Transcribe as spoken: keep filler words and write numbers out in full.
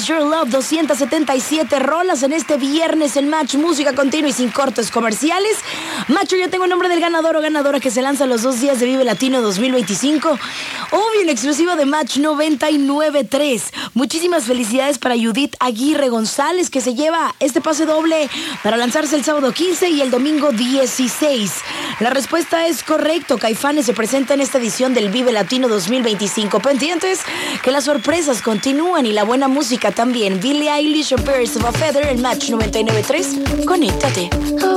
Your Love, doscientas setenta y siete rolas en este viernes en Match, música continua y sin cortes comerciales. Macho, yo tengo el nombre del ganador o ganadora que se lanza los dos días de Vive Latino dos mil veinticinco. Obvio, en exclusiva de Match noventa y nueve punto tres. Muchísimas felicidades para Judith Aguirre González, que se lleva este pase doble para lanzarse el sábado quince y el domingo dieciséis. La respuesta es correcto. Caifanes se presenta en esta edición del Vive Latino dos mil veinticinco. Pendientes que las sorpresas continúan y la buena música también. Billie Eilish, Birds of a Feather, en Match noventa y nueve punto tres. Conéctate.